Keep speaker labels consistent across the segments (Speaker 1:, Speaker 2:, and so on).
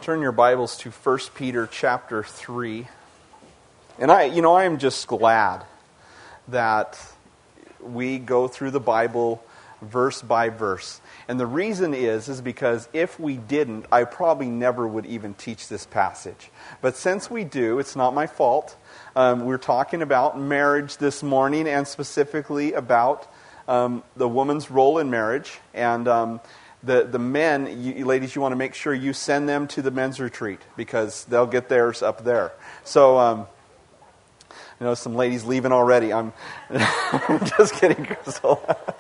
Speaker 1: Turn your Bibles to 1 Peter chapter 3. And I am just glad that we go through the Bible verse by verse. And the reason is because if we didn't, I probably never would even teach this passage. But since we do, it's not my fault. We're talking about marriage this morning, and specifically about the woman's role in marriage. And the men, you ladies, you want to make sure you send them to the men's retreat, because they'll get theirs up there. So, some ladies leaving already. I'm just kidding, Crystal.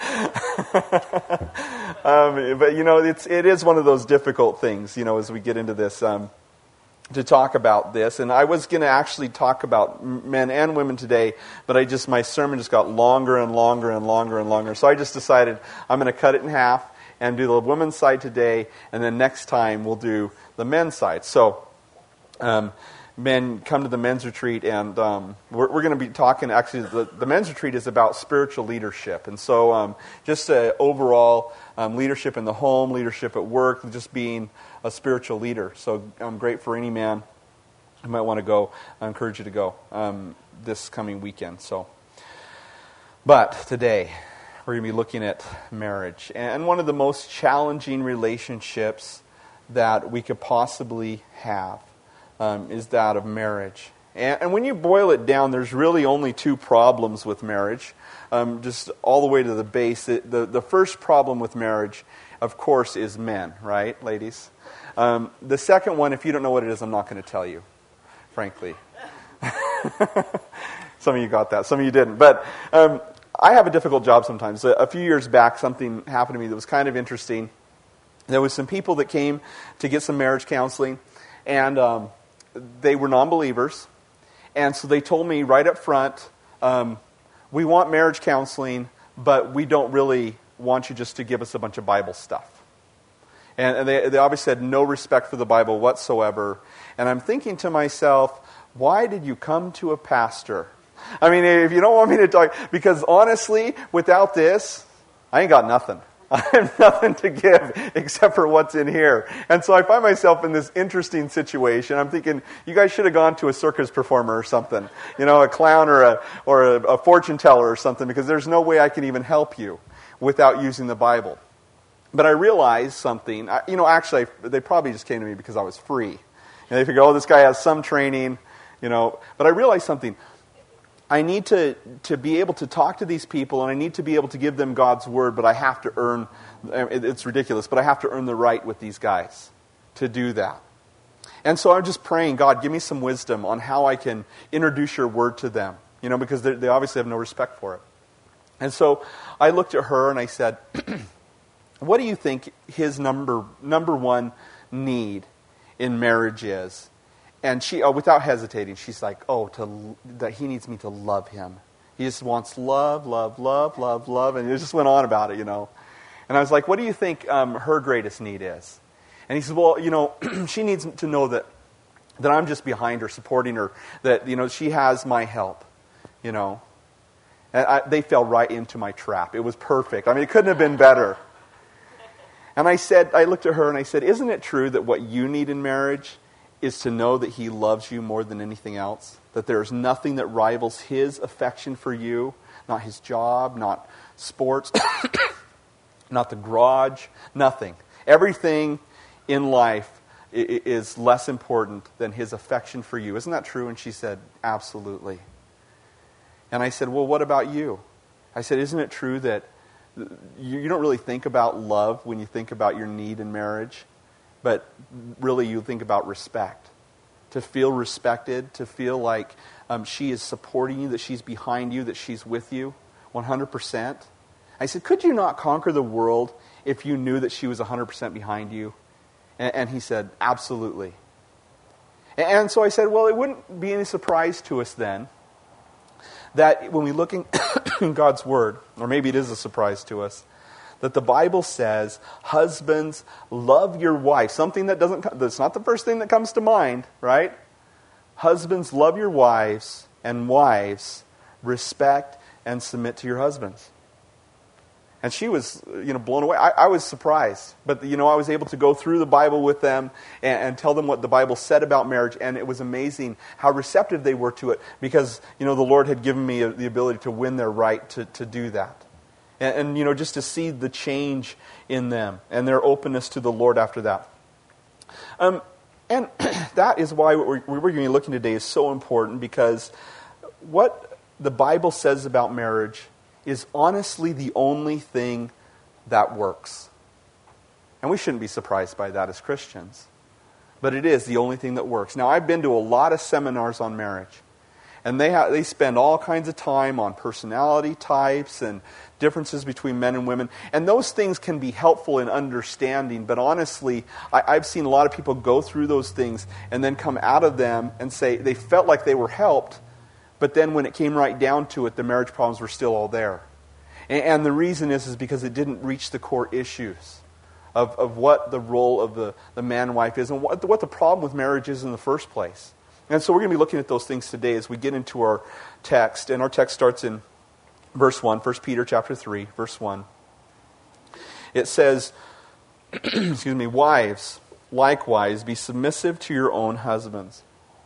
Speaker 1: But it is one of those difficult things, as we get into this, to talk about this. And I was going to actually talk about men and women today, but my sermon just got longer and longer and longer and longer. So I just decided I'm going to cut it in half and do the women's side today, and then next time we'll do the men's side. So, men, come to the men's retreat, and we're going to be talking, actually, the men's retreat is about spiritual leadership. And so just overall leadership in the home, leadership at work, just being a spiritual leader. So great for any man who might want to go. I encourage you to go this coming weekend. But today, we're going to be looking at marriage. And one of the most challenging relationships that we could possibly have is that of marriage. And when you boil it down, there's really only two problems with marriage, just all the way to the base. The first problem with marriage, of course, is men, right, ladies? The second one, if you don't know what it is, I'm not going to tell you, frankly. Some of you got that, some of you didn't. But I have a difficult job sometimes. A few years back, something happened to me that was kind of interesting. There was some people that came to get some marriage counseling, and they were non-believers. And so they told me right up front, we want marriage counseling, but we don't really want you just to give us a bunch of Bible stuff. And they obviously had no respect for the Bible whatsoever. And I'm thinking to myself, why did you come to a pastor? I mean, if you don't want me to talk, because honestly, without this, I ain't got nothing. I have nothing to give except for what's in here. And so I find myself in this interesting situation. I'm thinking, you guys should have gone to a circus performer or something, a clown or a fortune teller or something, because there's no way I can even help you without using the Bible. But I realized something. Actually, they probably just came to me because I was free. And they figure, oh, this guy has some training, But I realized something. I need to be able to talk to these people, and I need to be able to give them God's word, but I have to earn, it's ridiculous, but I have to earn the right with these guys to do that. And so I'm just praying, God, give me some wisdom on how I can introduce your word to them, because they obviously have no respect for it. And so I looked at her and I said, what do you think his number one need in marriage is? And she, without hesitating, she's like, that he needs me to love him. He just wants love, love, love, love, love. And it just went on about it, And I was like, what do you think her greatest need is? And he said, well, she needs to know that I'm just behind her, supporting her, that, she has my help, And they fell right into my trap. It was perfect. I mean, it couldn't have been better. And I looked at her and I said, isn't it true that what you need in marriage is to know that he loves you more than anything else? That there is nothing that rivals his affection for you, not his job, not sports, not the garage, nothing. Everything in life is less important than his affection for you. Isn't that true? And she said, absolutely. And I said, well, what about you? I said, isn't it true that you don't really think about love when you think about your need in marriage? But really you think about respect. To feel respected, to feel like she is supporting you, that she's behind you, that she's with you 100%. I said, could you not conquer the world if you knew that she was 100% behind you? And he said, absolutely. And so I said, well, it wouldn't be any surprise to us then that when we look in God's Word, or maybe it is a surprise to us, that the Bible says, husbands, love your wife. Something that's not the first thing that comes to mind, right? Husbands, love your wives, and wives, respect and submit to your husbands. And she was, blown away. I was surprised. But, I was able to go through the Bible with them and tell them what the Bible said about marriage. And it was amazing how receptive they were to it because, the Lord had given me the ability to win their right to do that. And just to see the change in them and their openness to the Lord after that. And that is why what we're going to be looking today is so important, because what the Bible says about marriage is honestly the only thing that works. And we shouldn't be surprised by that as Christians. But it is the only thing that works. Now, I've been to a lot of seminars on marriage. And they spend all kinds of time on personality types and differences between men and women. And those things can be helpful in understanding. But honestly, I've seen a lot of people go through those things and then come out of them and say they felt like they were helped. But then when it came right down to it, the marriage problems were still all there. And the reason is because it didn't reach the core issues of what the role of the man and wife is and what the problem with marriage is in the first place. And so we're going to be looking at those things today as we get into our text. And our text starts in verse 1, 1 Peter chapter 3, verse 1. It says, wives, likewise, be submissive to your own husbands.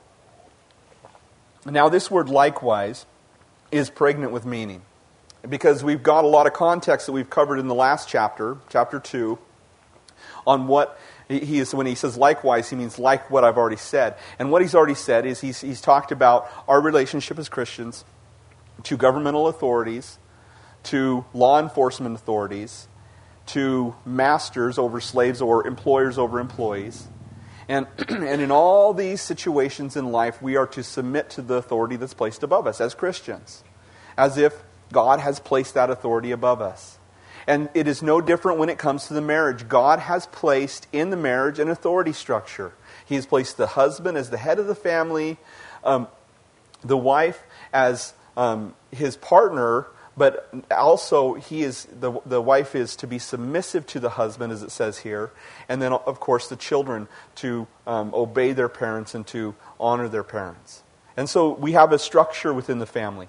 Speaker 1: Now, this word likewise is pregnant with meaning, because we've got a lot of context that we've covered in the last chapter, chapter 2, on what he is. When he says likewise, he means like what I've already said. And what he's already said is he's talked about our relationship as Christians to governmental authorities, to law enforcement authorities, to masters over slaves or employers over employees. And in all these situations in life, we are to submit to the authority that's placed above us as Christians, as if God has placed that authority above us. And it is no different when it comes to the marriage. God has placed in the marriage an authority structure. He has placed the husband as the head of the family, the wife as his partner, but also the wife is to be submissive to the husband, as it says here. And then, of course, the children to obey their parents and to honor their parents. And so we have a structure within the family.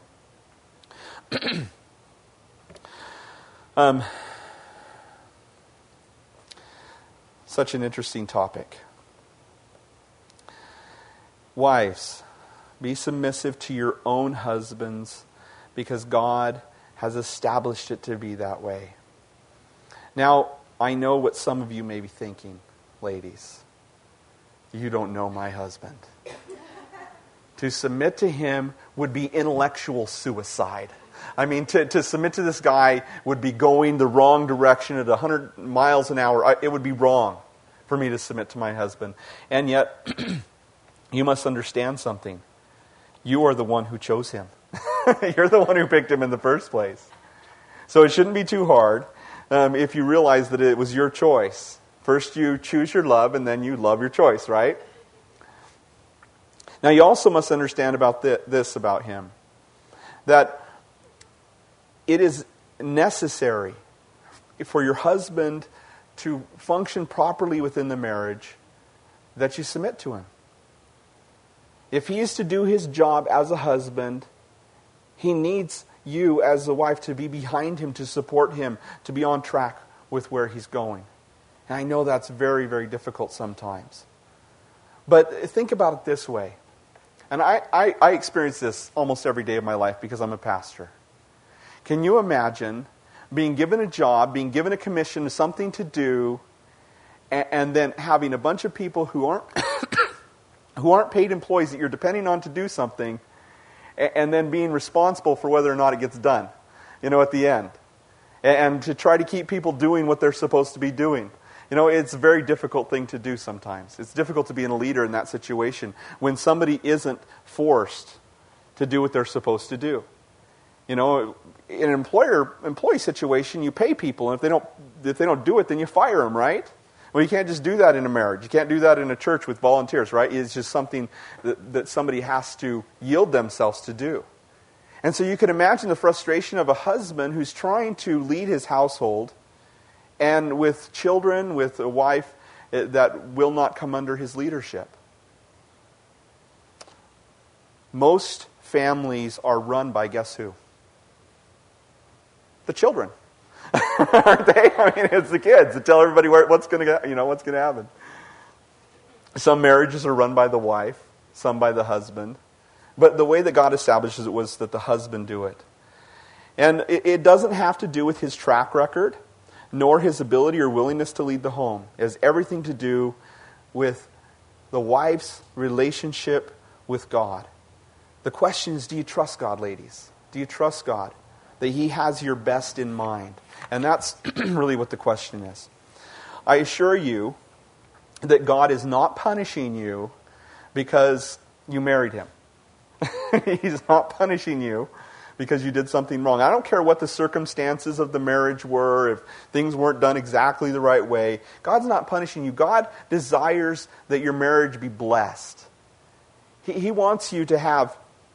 Speaker 1: Such an interesting topic. Wives, be submissive to your own husbands, because God has established it to be that way. Now, I know what some of you may be thinking, ladies. You don't know my husband. To submit to him would be intellectual suicide. I mean, to submit to this guy would be going the wrong direction at 100 miles an hour. It would be wrong for me to submit to my husband. And yet, you must understand something. You are the one who chose him. You're the one who picked him in the first place. So it shouldn't be too hard if you realize that it was your choice. First you choose your love, and then you love your choice, right? Now you also must understand about this about him. That it is necessary for your husband to function properly within the marriage that you submit to him. If he is to do his job as a husband, he needs you as a wife to be behind him, to support him, to be on track with where he's going. And I know that's very, very difficult sometimes. But think about it this way. And I experience this almost every day of my life because I'm a pastor. Can you imagine being given a job, being given a commission, something to do, and then having a bunch of people who aren't who aren't paid employees that you're depending on to do something, and then being responsible for whether or not it gets done, at the end. And to try to keep people doing what they're supposed to be doing. It's a very difficult thing to do sometimes. It's difficult to be a leader in that situation when somebody isn't forced to do what they're supposed to do. In an employee situation, you pay people, and if they don't do it, then you fire them, right? Well, you can't just do that in a marriage. You can't do that in a church with volunteers, right? It's just something that somebody has to yield themselves to do. And so you can imagine the frustration of a husband who's trying to lead his household, and with children, with a wife that will not come under his leadership. Most families are run by guess who? The children. aren't they? I mean, it's the kids that tell everybody what's going to happen. Some marriages are run by the wife, some by the husband. But the way that God establishes it was that the husband do it. And it doesn't have to do with his track record, nor his ability or willingness to lead the home. It has everything to do with the wife's relationship with God. The question is, do you trust God, ladies? Do you trust God? That He has your best in mind? And that's really what the question is. I assure you that God is not punishing you because you married Him. He's not punishing you because you did something wrong. I don't care what the circumstances of the marriage were, if things weren't done exactly the right way. God's not punishing you. God desires that your marriage be blessed. He wants you to have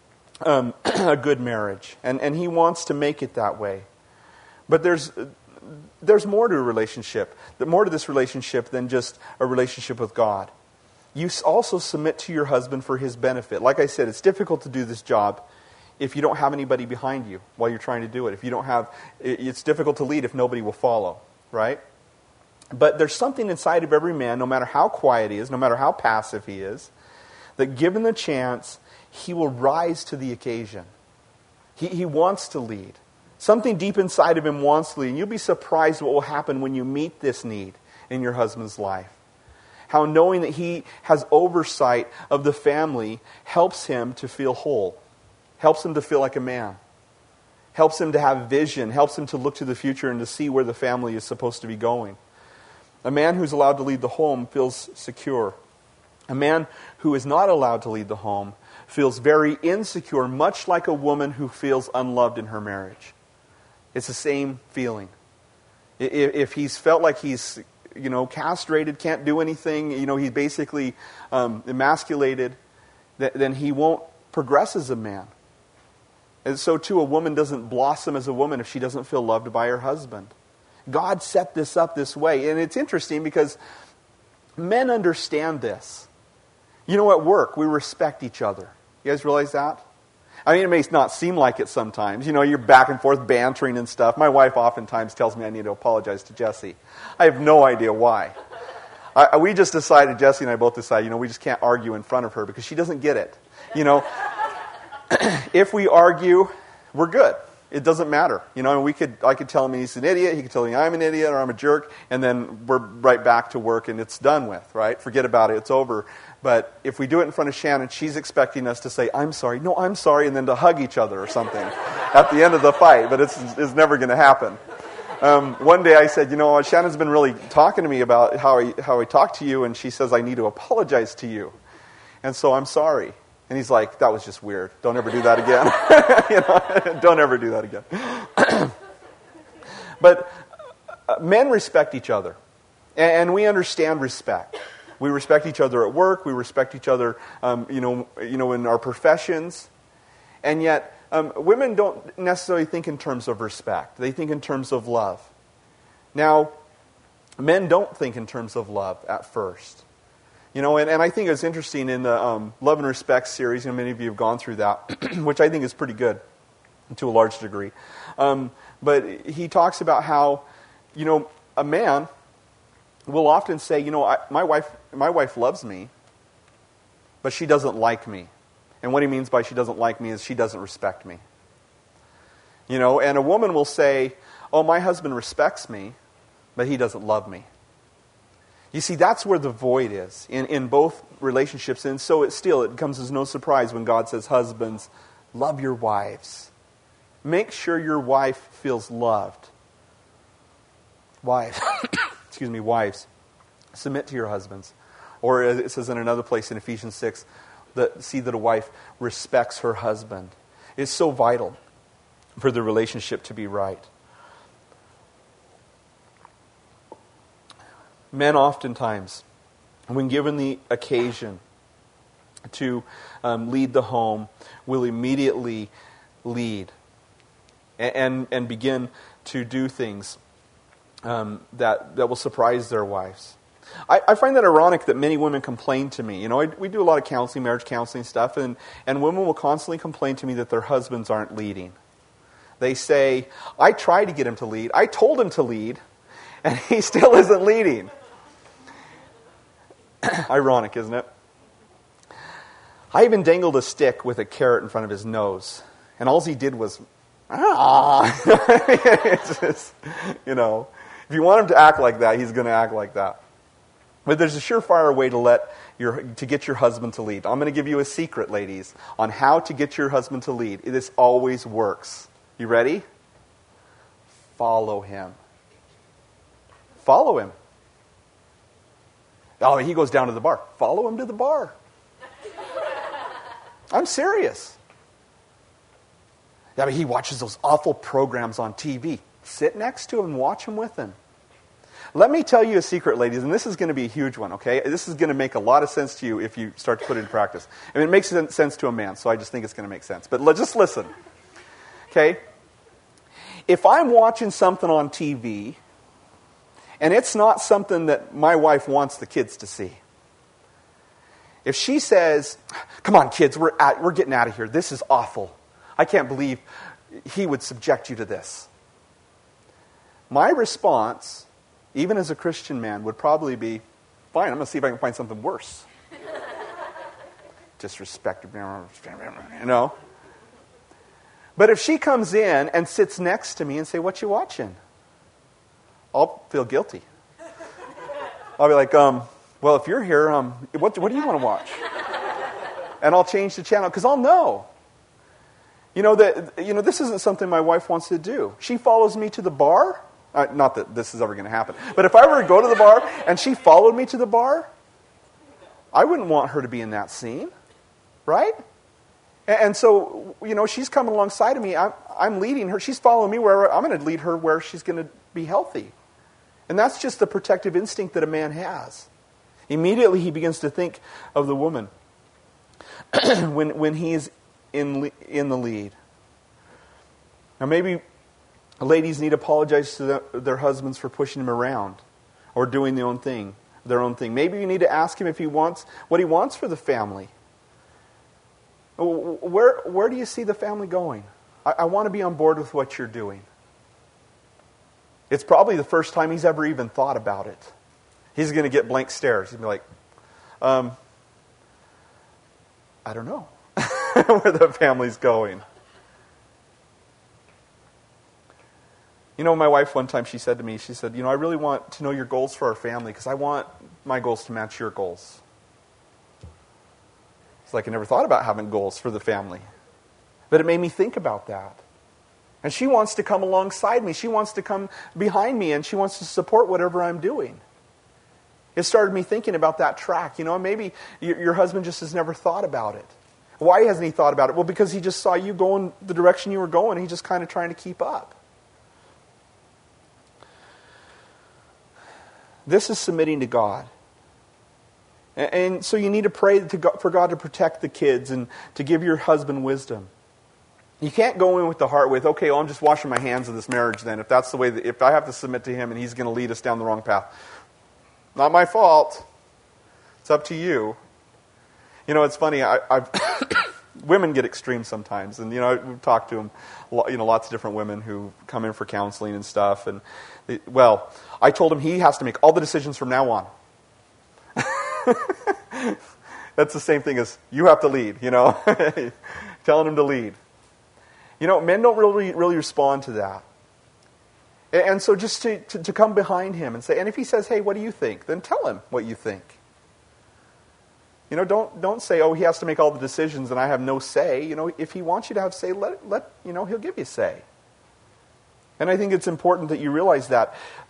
Speaker 1: a good marriage, and He wants to make it that way. But there's more to a relationship, more to this relationship than just a relationship with God. You also submit to your husband for his benefit. Like I said, it's difficult to do this job if you don't have anybody behind you while you're trying to do it. It's difficult to lead if nobody will follow, right? But there's something inside of every man, no matter how quiet he is, no matter how passive he is, that given the chance, he will rise to the occasion. He wants to lead. Something deep inside of him wants to lead. And you'll be surprised what will happen when you meet this need in your husband's life. How knowing that he has oversight of the family helps him to feel whole. Helps him to feel like a man. Helps him to have vision. Helps him to look to the future and to see where the family is supposed to be going. A man who's allowed to lead the home feels secure. A man who is not allowed to lead the home feels very insecure, much like a woman who feels unloved in her marriage. It's the same feeling. If he's felt like he's, castrated, can't do anything, he's basically emasculated, then he won't progress as a man. And so too, a woman doesn't blossom as a woman if she doesn't feel loved by her husband. God set this up this way. And it's interesting because men understand this. At work, we respect each other. You guys realize that? I mean, it may not seem like it sometimes. You're back and forth bantering and stuff. My wife oftentimes tells me I need to apologize to Jesse. I have no idea why. We just decided, Jesse and I both decided, we just can't argue in front of her because she doesn't get it. If we argue, we're good. It doesn't matter. I could tell him he's an idiot, he could tell me I'm an idiot or I'm a jerk, and then we're right back to work and it's done with, right? Forget about it, it's over. But if we do it in front of Shannon, she's expecting us to say, I'm sorry, no, I'm sorry, and then to hug each other or something at the end of the fight, but it's never going to happen. One day I said, Shannon's been really talking to me about how I talk to you, and she says I need to apologize to you. And so I'm sorry. And he's like, that was just weird. Don't ever do that again. Don't ever do that again. But men respect each other. And we understand respect. We respect each other at work. We respect each other, in our professions. And yet, women don't necessarily think in terms of respect. They think in terms of love. Now, men don't think in terms of love at first. And I think it's interesting in the Love and Respect series, many of you have gone through that, which I think is pretty good to a large degree. But he talks about how, a man will often say, my wife loves me, but she doesn't like me. And what he means by she doesn't like me is she doesn't respect me. And a woman will say, oh, my husband respects me, but he doesn't love me. You see, that's where the void is in both relationships. And so it comes as no surprise when God says, husbands, love your wives. Make sure your wife feels loved. Wives, wives, submit to your husbands. Or it says in another place in Ephesians 6, see that a wife respects her husband. It's so vital for the relationship to be right. Men oftentimes, when given the occasion to lead the home, will immediately lead and begin to do things that will surprise their wives. I find that ironic that many women complain to me. We do a lot of counseling, marriage counseling stuff, and women will constantly complain to me that their husbands aren't leading. They say, I tried to get him to lead. I told him to lead, and he still isn't leading. Ironic, isn't it? I even dangled a stick with a carrot in front of his nose, and all he did was, It's just, if you want him to act like that, he's going to act like that. But there's a surefire way to get your husband to lead. I'm going to give you a secret, ladies, on how to get your husband to lead. This always works. You ready? Follow him. Follow him. Oh, he goes down to the bar. Follow him to the bar. I'm serious. Yeah, but he watches those awful programs on TV. Sit next to him and watch him with him. Let me tell you a secret, ladies, and this is going to be a huge one, okay? This is going to make a lot of sense to you if you start to put it in practice. I mean, it makes sense to a man, so I just think it's going to make sense. But just listen, okay? If I'm watching something on TV, and it's not something that my wife wants the kids to see, if she says, come on, kids, we're getting out of here. This is awful. I can't believe he would subject you to this. My response, even as a Christian man, would probably be, fine, I'm going to see if I can find something worse. Disrespect, But if she comes in and sits next to me and say, what you watching? I'll feel guilty. I'll be like, well, if you're here, what do you want to watch? And I'll change the channel because I'll know. This isn't something my wife wants to do. She follows me to the bar. Not that this is ever going to happen. But if I were to go to the bar and she followed me to the bar, I wouldn't want her to be in that scene. Right? And so, she's coming alongside of me. I'm leading her. She's following me wherever. I'm going to lead her where she's going to be healthy. And that's just the protective instinct that a man has. Immediately he begins to think of the woman when he's in the lead. Now maybe ladies need to apologize to their husbands for pushing them around or doing their own thing. Maybe you need to ask him if he wants what he wants for the family. Where do you see the family going? I want to be on board with what you're doing. It's probably the first time he's ever even thought about it. He's going to get blank stares. He'll be like, I don't know where the family's going. My wife one time, she said to me, I really want to know your goals for our family because I want my goals to match your goals. It's like I never thought about having goals for the family. But it made me think about that. And she wants to come alongside me. She wants to come behind me, and she wants to support whatever I'm doing. It started me thinking about that track. Maybe your husband just has never thought about it. Why hasn't he thought about it? Well, because he just saw you going the direction you were going. He's just kind of trying to keep up. This is submitting to God. And so you need to pray for God to protect the kids and to give your husband wisdom. You can't go in with the heart with, okay, well, I'm just washing my hands of this marriage then. If that's the way, if I have to submit to him and he's going to lead us down the wrong path. Not my fault. It's up to you. It's funny. I've women get extreme sometimes, and we've talked to them. Lots of different women who come in for counseling and stuff. And I told him he has to make all the decisions from now on. That's the same thing as you have to lead. Telling him to lead. Men don't really respond to that. And so just to come behind him and say, and if he says, hey, what do you think? Then tell him what you think. Don't say, oh, he has to make all the decisions and I have no say. If he wants you to have say, he'll give you say. And I think it's important that you realize that.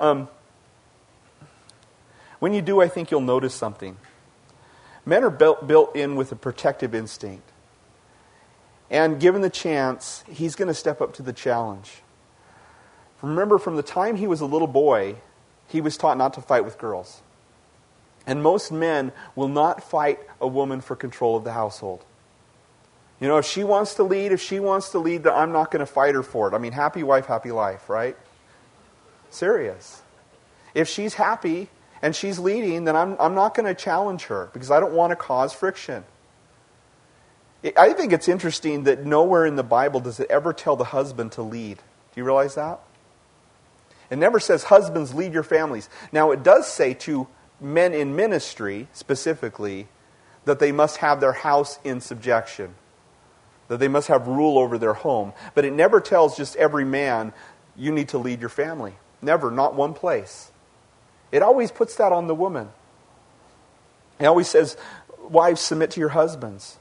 Speaker 1: When you do, I think you'll notice something. Men are built in with a protective instinct. And given the chance, he's going to step up to the challenge. Remember, from the time he was a little boy, he was taught not to fight with girls. And most men will not fight a woman for control of the household. If she wants to lead, then I'm not going to fight her for it. I mean, happy wife, happy life, right? Serious. If she's happy and she's leading, then I'm not going to challenge her because I don't want to cause friction. I think it's interesting that nowhere in the Bible does it ever tell the husband to lead. Do you realize that? It never says, husbands, lead your families. Now, it does say to men in ministry, specifically, that they must have their house in subjection, that they must have rule over their home. But it never tells just every man, you need to lead your family. Never, not one place. It always puts that on the woman. It always says, wives, submit to your husbands.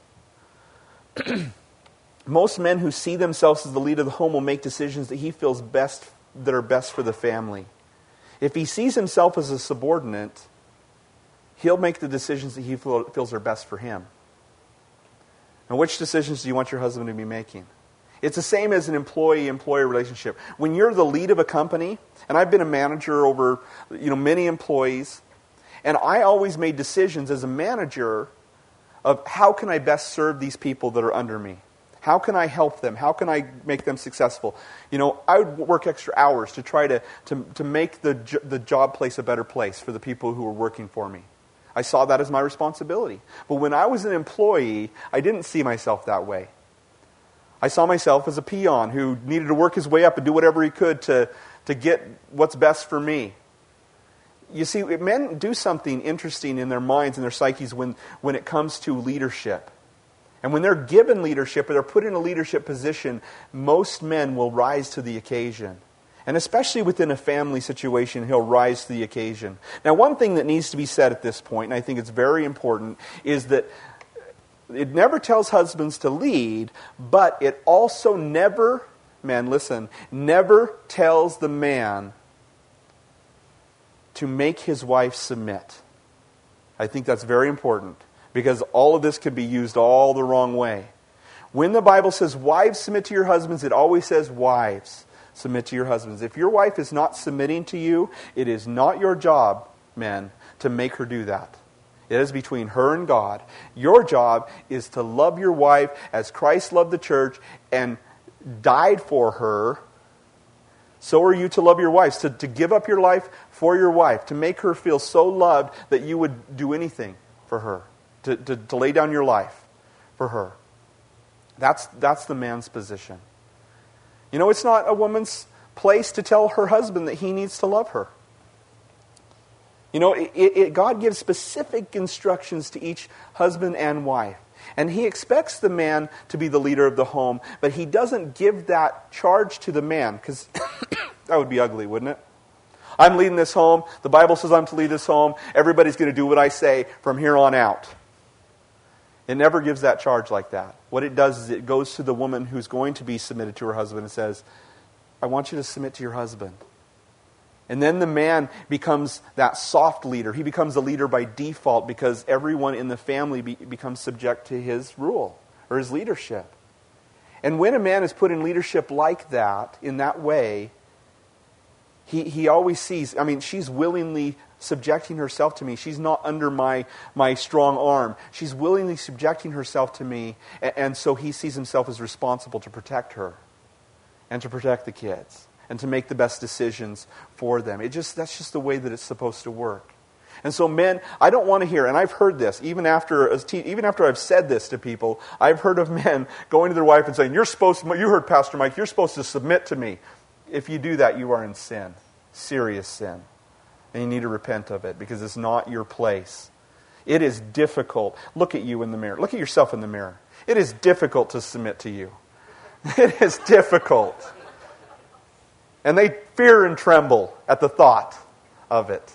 Speaker 1: Most men who see themselves as the lead of the home will make decisions that he feels best, that are best for the family. If he sees himself as a subordinate, he'll make the decisions that he feels are best for him. And which decisions do you want your husband to be making? It's the same as an employee-employee relationship. When you're the lead of a company, and I've been a manager over many employees, and I always made decisions as a manager of how can I best serve these people that are under me? How can I help them? How can I make them successful? I would work extra hours to try to make the job place a better place for the people who were working for me. I saw that as my responsibility. But when I was an employee, I didn't see myself that way. I saw myself as a peon who needed to work his way up and do whatever he could to get what's best for me. You see, men do something interesting in their minds and their psyches when it comes to leadership. And when they're given leadership or they're put in a leadership position, most men will rise to the occasion. And especially within a family situation, he'll rise to the occasion. Now, one thing that needs to be said at this point, and I think it's very important, is that it never tells husbands to lead, but it also never, man, listen, never tells the man to make his wife submit. I think that's very important, because all of this can be used all the wrong way. When the Bible says, wives, submit to your husbands, it always says, wives, submit to your husbands. If your wife is not submitting to you, it is not your job, men, to make her do that. It is between her and God. Your job is to love your wife as Christ loved the church and died for her. So are you to love your wives, to give up your life for your wife, to make her feel so loved that you would do anything for her, to lay down your life for her. That's the man's position. It's not a woman's place to tell her husband that he needs to love her. God gives specific instructions to each husband and wife. And he expects the man to be the leader of the home, but he doesn't give that charge to the man, because that would be ugly, wouldn't it? I'm leading this home. The Bible says I'm to lead this home. Everybody's going to do what I say from here on out. It never gives that charge like that. What it does is it goes to the woman who's going to be submitted to her husband and says, I want you to submit to your husband. And then the man becomes that soft leader. He becomes a leader by default because everyone in the family becomes subject to his rule or his leadership. And when a man is put in leadership like that, in that way, he always sees, she's willingly subjecting herself to me. She's not under my strong arm. She's willingly subjecting herself to me, and so he sees himself as responsible to protect her and to protect the kids and to make the best decisions for them. That's just the way that it's supposed to work. And so men, I don't want to hear, and I've heard this, even after I've said this to people, I've heard of men going to their wife and saying, you heard Pastor Mike, you're supposed to submit to me. If you do that, you are in sin, serious sin. And you need to repent of it because it's not your place. It is difficult. Look at you in the mirror. Look at yourself in the mirror. It is difficult to submit to you. It is difficult. And they fear and tremble at the thought of it.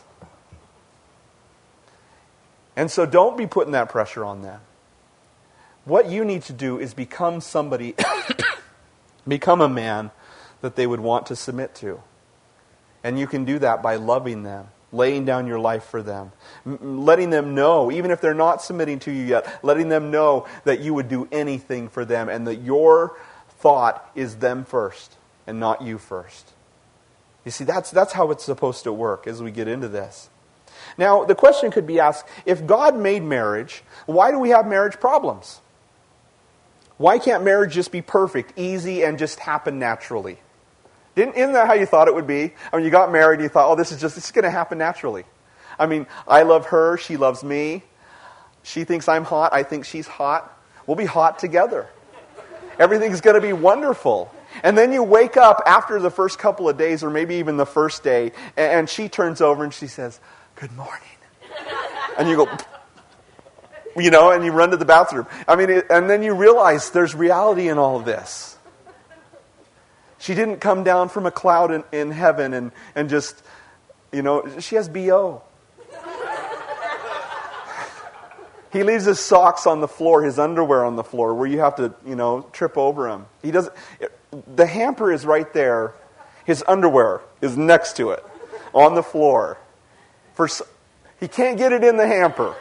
Speaker 1: And so don't be putting that pressure on them. What you need to do is become somebody, become a man that they would want to submit to. And you can do that by loving them, laying down your life for them, letting them know, even if they're not submitting to you yet, letting them know that you would do anything for them and that your thought is them first and not you first. You see, that's how it's supposed to work as we get into this. Now, the question could be asked, if God made marriage, why do we have marriage problems? Why can't marriage just be perfect, easy, and just happen naturally? Isn't that how you thought it would be? You got married and you thought, this is going to happen naturally. I love her, she loves me. She thinks I'm hot, I think she's hot. We'll be hot together. Everything's going to be wonderful. And then you wake up after the first couple of days, or maybe even the first day, and she turns over and she says, "Good morning." And you go, and you run to the bathroom. And then you realize there's reality in all of this. She didn't come down from a cloud in heaven and just, she has BO. He leaves his socks on the floor, his underwear on the floor, where you have to, trip over him. The hamper is right there. His underwear is next to it, on the floor. He can't get it in the hamper.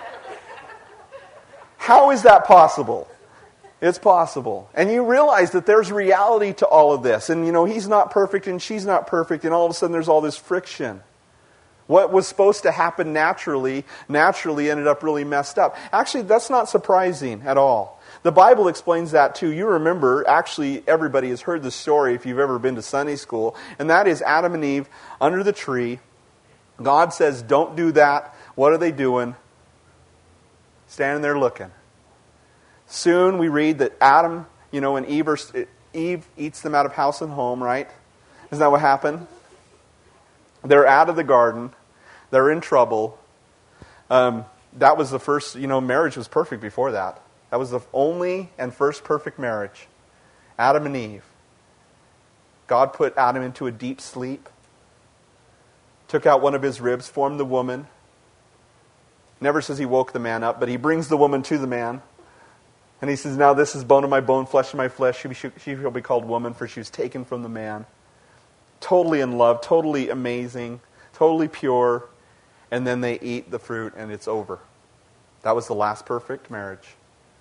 Speaker 1: How is that possible? It's possible. And you realize that there's reality to all of this. And, he's not perfect and she's not perfect, and all of a sudden there's all this friction. What was supposed to happen naturally ended up really messed up. Actually, that's not surprising at all. The Bible explains that too. You remember, actually, everybody has heard the story if you've ever been to Sunday school, and that is Adam and Eve under the tree. God says, "Don't do that." What are they doing? Standing there looking. Soon we read that Adam, and Eve eats them out of house and home, right? Isn't that what happened? They're out of the garden. They're in trouble. That was the first, marriage was perfect before that. That was the only and first perfect marriage. Adam and Eve. God put Adam into a deep sleep, took out one of his ribs, formed the woman. Never says he woke the man up, but he brings the woman to the man. And he says, "Now this is bone of my bone, flesh of my flesh. She shall be called woman, for she was taken from the man." Totally in love, totally amazing, totally pure. And then they eat the fruit and it's over. That was the last perfect marriage.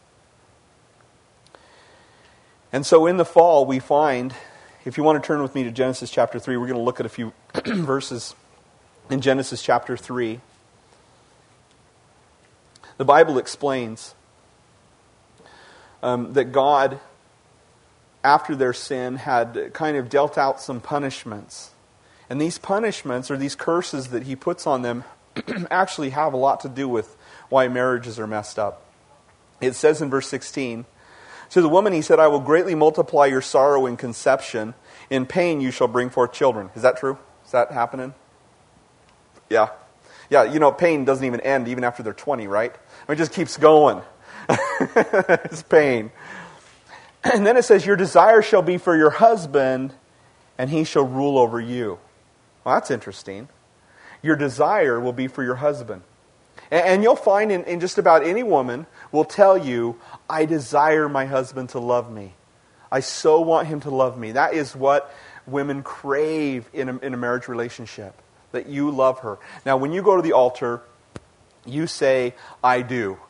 Speaker 1: And so in the fall we find, if you want to turn with me to Genesis chapter 3, we're going to look at a few verses in Genesis chapter 3. The Bible explains that God, after their sin, had kind of dealt out some punishments. And these punishments, or these curses that he puts on them, actually have a lot to do with why marriages are messed up. It says in verse 16, "To the woman he said, 'I will greatly multiply your sorrow in conception. In pain you shall bring forth children.'" Is that true? Is that happening? Yeah. Yeah, pain doesn't even end even after they're 20, right? It just keeps going. It's pain. And then it says, "Your desire shall be for your husband, and he shall rule over you." Well, that's interesting. Your desire will be for your husband. And you'll find in just about any woman will tell you, "I desire my husband to love me. I so want him to love me." That is what women crave in a marriage relationship, that you love her. Now, when you go to the altar, you say, "I do."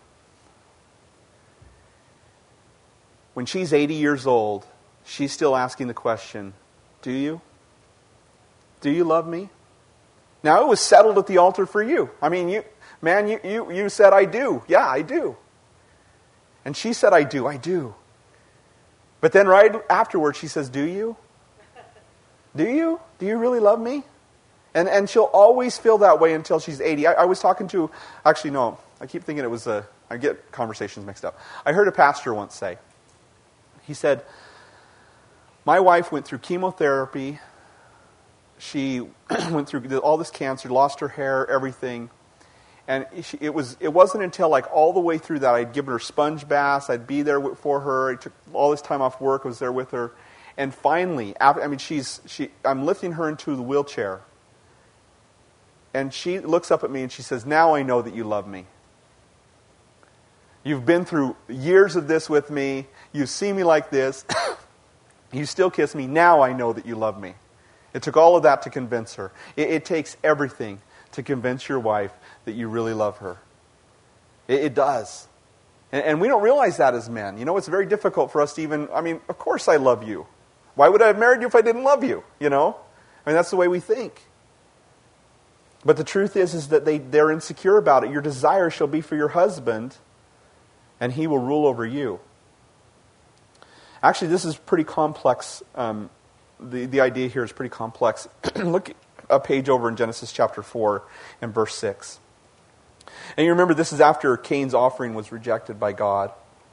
Speaker 1: When she's 80 years old, she's still asking the question, "Do you? Do you love me?" Now, it was settled at the altar for you. You said, "I do." Yeah, I do. And she said, "I do, I do." But then right afterwards, she says, "Do you? Do you? Do you really love me?" And she'll always feel that way until she's 80. I was talking to, actually no, I keep thinking it was I get conversations mixed up. I heard a pastor once say, he said, "My wife went through chemotherapy. She went through all this cancer, lost her hair, everything. And it wasn't until all the way through that I'd given her sponge baths, I'd be there for her, I took all this time off work, I was there with her. And finally, I'm lifting her into the wheelchair. And she looks up at me and she says, 'Now I know that you love me. You've been through years of this with me. You see me like this. You still kiss me. Now I know that you love me.'" It took all of that to convince her. It takes everything to convince your wife that you really love her. It does. And we don't realize that as men. It's very difficult for us to even, of course I love you. Why would I have married you if I didn't love you? That's the way we think. But the truth is that they're insecure about it. Your desire shall be for your husband, and he will rule over you. Actually, this is pretty complex. The idea here is pretty complex. Look a page over in Genesis chapter 4 and verse 6. And you remember this is after Cain's offering was rejected by God.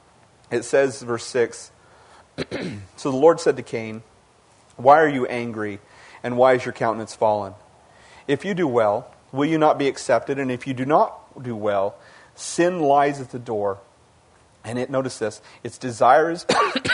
Speaker 1: It says, verse 6, So the Lord said to Cain, Why are you angry, and why is your countenance fallen? If you do well, will you not be accepted? And if you do not do well, sin lies at the door. And notice this, its desire is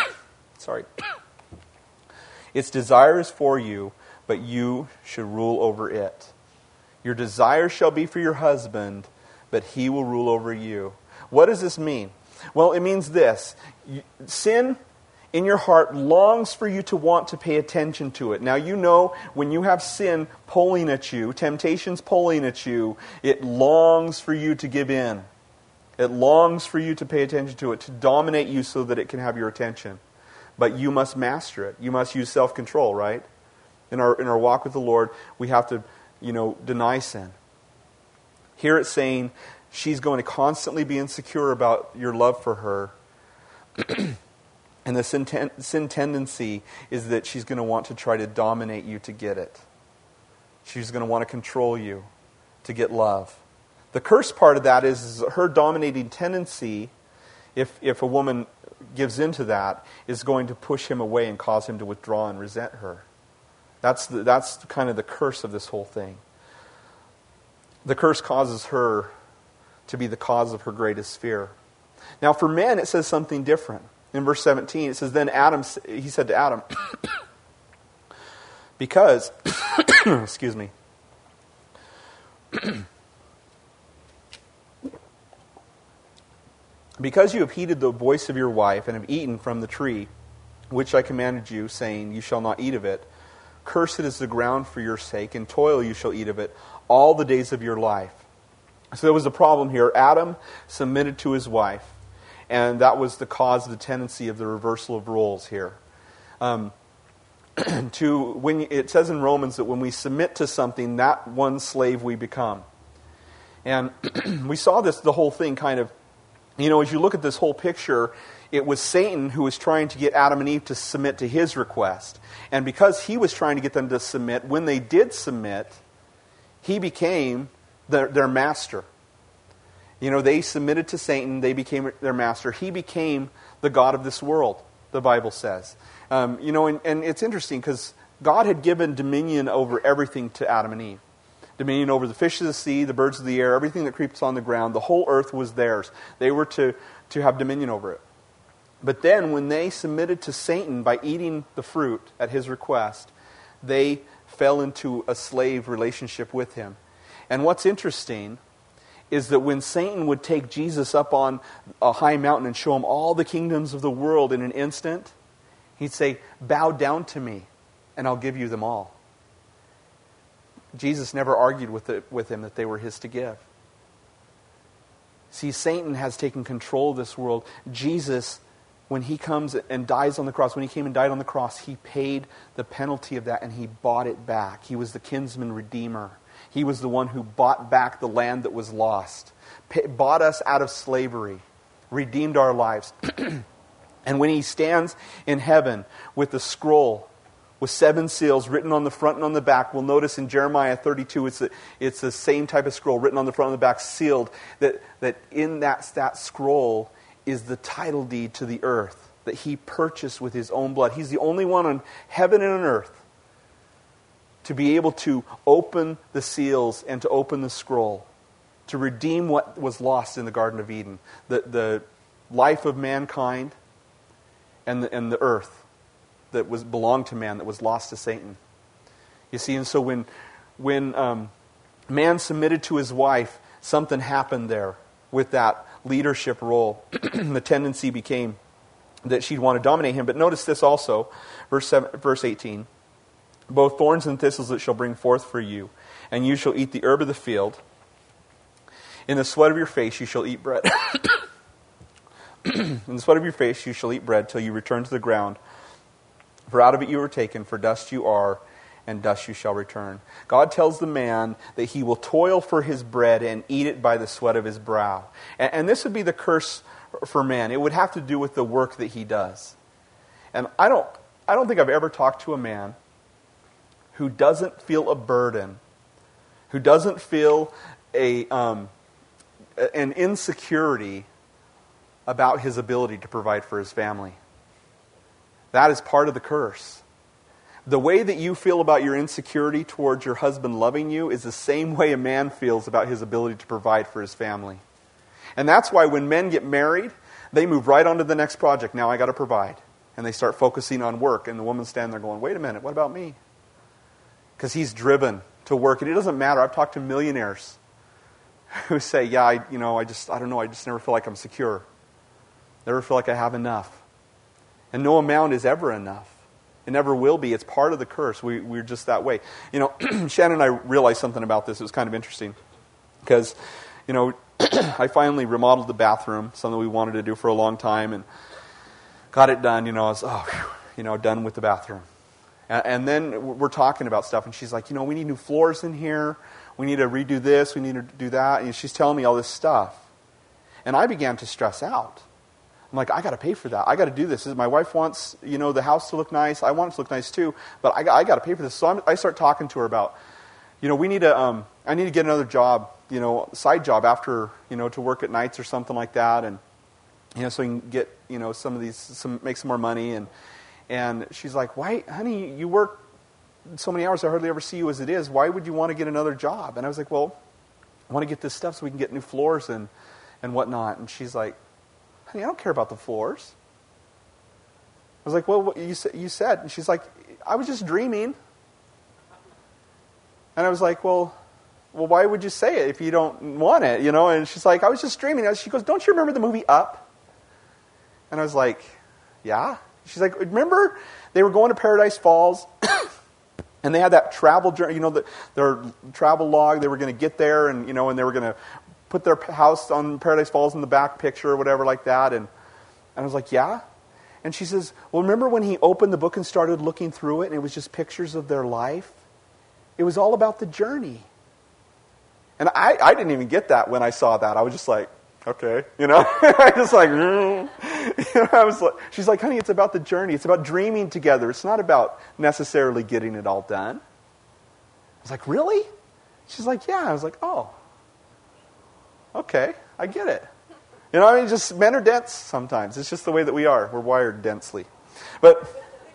Speaker 1: its desire is for you, but you should rule over it. Your desire shall be for your husband, but he will rule over you. What does this mean? Well, it means this. Sin in your heart longs for you to want to pay attention to it. Now, you know when you have sin pulling at you, temptations pulling at you, it longs for you to give in. It longs for you to pay attention to it, to dominate you so that it can have your attention. But you must master it. You must use self-control, right? In our walk with the Lord, we have to, deny sin. Here it's saying she's going to constantly be insecure about your love for her. And the sin tendency is that she's going to want to try to dominate you to get it. She's going to want to control you to get love. The curse part of that is her dominating tendency, if a woman gives into that, is going to push him away and cause him to withdraw and resent her. That's kind of the curse of this whole thing. The curse causes her to be the cause of her greatest fear. Now for men, it says something different. In verse 17, it says, Then he said to Adam, because, excuse me, because you have heeded the voice of your wife and have eaten from the tree, which I commanded you, saying, You shall not eat of it, cursed is the ground for your sake, and toil you shall eat of it all the days of your life. So there was a problem here. Adam submitted to his wife. And that was the cause of the tendency of the reversal of roles here. When it says in Romans that when we submit to something, that one slave we become. And we saw the whole thing kind of, as you look at this whole picture, it was Satan who was trying to get Adam and Eve to submit to his request. And because he was trying to get them to submit, when they did submit, he became their master. They submitted to Satan. They became their master. He became the god of this world, the Bible says. And it's interesting because God had given dominion over everything to Adam and Eve. Dominion over the fish of the sea, the birds of the air, everything that creeps on the ground. The whole earth was theirs. They were to have dominion over it. But then when they submitted to Satan by eating the fruit at his request, they fell into a slave relationship with him. And what's interesting is that when Satan would take Jesus up on a high mountain and show him all the kingdoms of the world in an instant, he'd say, Bow down to me, and I'll give you them all. Jesus never argued with him that they were his to give. See, Satan has taken control of this world. Jesus, when he comes and dies on the cross, when he came and died on the cross, he paid the penalty of that and he bought it back. He was the kinsman redeemer. He was the one who bought back the land that was lost, bought us out of slavery, redeemed our lives. And when he stands in heaven with the scroll with 7 seals written on the front and on the back, we'll notice in Jeremiah 32, it's the same type of scroll written on the front and the back, sealed, that in that scroll is the title deed to the earth that he purchased with his own blood. He's the only one on heaven and on earth to be able to open the seals and to open the scroll, to redeem what was lost in the Garden of Eden, the life of mankind and the earth that belonged to man, that was lost to Satan. You see, and so when man submitted to his wife, something happened there with that leadership role. The tendency became that she'd want to dominate him. But notice this also, verse 18. Both thorns and thistles it shall bring forth for you, and you shall eat the herb of the field. In the sweat of your face you shall eat bread. In the sweat of your face you shall eat bread till you return to the ground. For out of it you were taken, for dust you are, and dust you shall return. God tells the man that he will toil for his bread and eat it by the sweat of his brow. And this would be the curse for man. It would have to do with the work that he does. And I don't think I've ever talked to a man who doesn't feel a burden, who doesn't feel an insecurity about his ability to provide for his family. That is part of the curse. The way that you feel about your insecurity towards your husband loving you is the same way a man feels about his ability to provide for his family. And that's why when men get married, they move right on to the next project. Now I got to provide. And they start focusing on work. And the woman's standing there going, wait a minute, what about me? Because he's driven to work. And it doesn't matter. I've talked to millionaires who say, yeah, I don't know, I just never feel like I'm secure. Never feel like I have enough. And no amount is ever enough. It never will be. It's part of the curse. We're just that way. Shannon and I realized something about this. It was kind of interesting. Because, I finally remodeled the bathroom, something we wanted to do for a long time, and got it done. I was, done with the bathroom. And then we're talking about stuff, and she's like, we need new floors in here. We need to redo this. We need to do that. And she's telling me all this stuff. And I began to stress out. I'm like, I got to pay for that. I got to do this. My wife wants, the house to look nice. I want it to look nice too. But I got to pay for this. So I start talking to her about, we need to. I need to get another job, side job after, to work at nights or something like that, and so we can get, make some more money. And she's like, why, honey? You work so many hours. I hardly ever see you as it is. Why would you want to get another job? And I was like, well, I want to get this stuff so we can get new floors and whatnot. And she's like, honey, I don't care about the floors. I was like, well, what you said. And she's like, I was just dreaming. And I was like, well, why would you say it if you don't want it, And she's like, I was just dreaming. She goes, don't you remember the movie Up? And I was like, yeah. She's like, remember they were going to Paradise Falls and they had that travel journey, their travel log. They were going to get there and they were going to put their house on Paradise Falls in the back picture or whatever like that. And I was like, yeah. And she says, well, remember when he opened the book and started looking through it and it was just pictures of their life? It was all about the journey. And I didn't even get that when I saw that. I was just like, okay, I just like, I was like, she's like, honey, it's about the journey. It's about dreaming together. It's not about necessarily getting it all done. I was like, really? She's like, yeah. I was like, oh. Okay, I get it. Just men are dense sometimes. It's just the way that we are. We're wired densely. But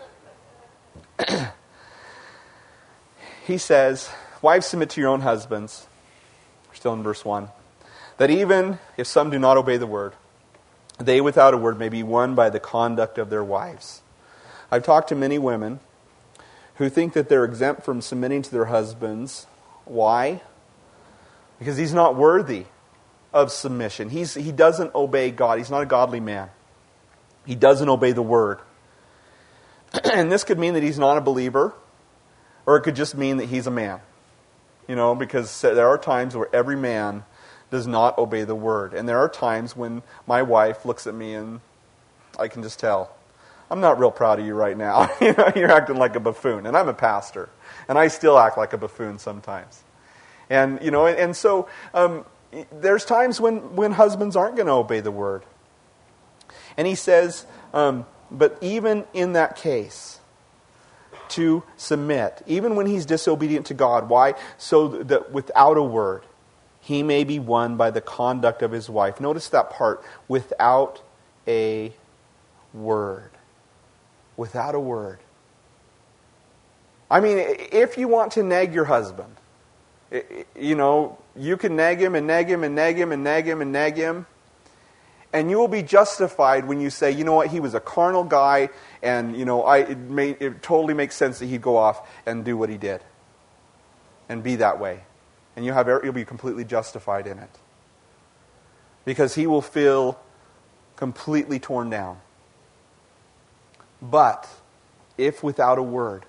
Speaker 1: he says, wives, submit to your own husbands. We're still in verse 1. That even if some do not obey the word, they without a word may be won by the conduct of their wives. I've talked to many women who think that they're exempt from submitting to their husbands. Why? Because he's not worthy of submission. He doesn't obey God. He's not a godly man. He doesn't obey the word. And this could mean that he's not a believer, or it could just mean that he's a man. Because there are times where every man does not obey the word. And there are times when my wife looks at me and I can just tell, I'm not real proud of you right now. You're acting like a buffoon. And I'm a pastor. And I still act like a buffoon sometimes. And, so there's times when husbands aren't going to obey the word. And he says, but even in that case, to submit, even when he's disobedient to God. Why? So that without a word, he may be won by the conduct of his wife. Notice that part, without a word. Without a word. I mean, if you want to nag your husband, you can nag him and nag him and nag him and nag him and nag him. And you will be justified when you say, you know what, he was a carnal guy, and it totally makes sense that he'd go off and do what he did. And be that way. And you'll be completely justified in it. Because he will feel completely torn down. But, if without a word,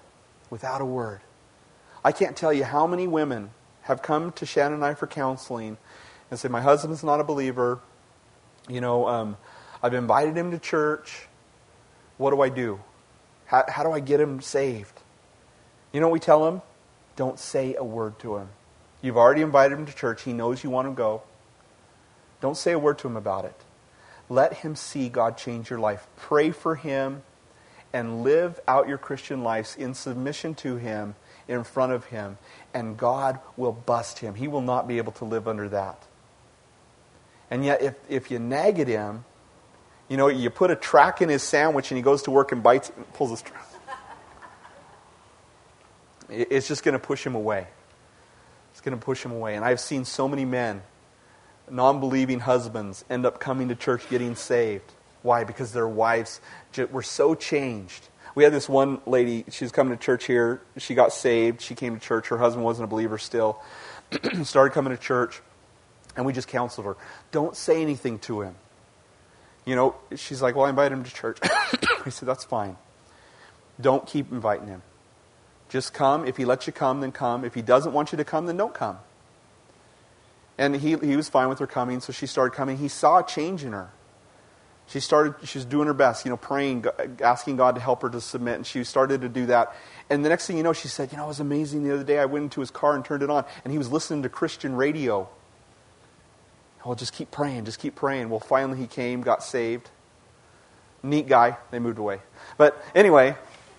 Speaker 1: I can't tell you how many women have come to Shannon and I for counseling and said, my husband's not a believer. I've invited him to church. What do I do? How do I get him saved? You know what we tell him? Don't say a word to him. You've already invited him to church. He knows you want to go. Don't say a word to him about it. Let him see God change your life. Pray for him and live out your Christian lives in submission to him, in front of him, and God will bust him. He will not be able to live under that. And yet, if you nag at him, You know, you put a track in his sandwich and he goes to work and bites it and pulls his track. It's just going to push him away. It's going to push him away. And I've seen so many men, non-believing husbands, end up coming to church getting saved. Why? Because their wives were so changed. We had this one lady, she was coming to church here. She got saved. She came to church. Her husband wasn't a believer still. Started coming to church. And we just counseled her. Don't say anything to him. You know, she's like, well, I invited him to church. I said, that's fine. Don't keep inviting him. Just come. If he lets you come, then come. If he doesn't want you to come, then don't come. And he was fine with her coming, so she started coming. He saw a change in her. She was doing her best, you know, praying, asking God to help her to submit, and she started to do that. And the next thing you know, she said, you know, it was amazing the other day. I went into his car and turned it on, and he was listening to Christian radio. Oh, just keep praying, just keep praying. Well, finally he came, got saved. Neat guy. They moved away. But anyway,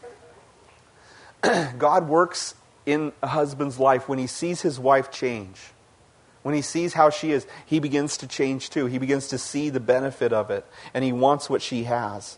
Speaker 1: God works in a husband's life when he sees his wife change. When he sees how she is, he begins to change too. He begins to see the benefit of it. And he wants what she has.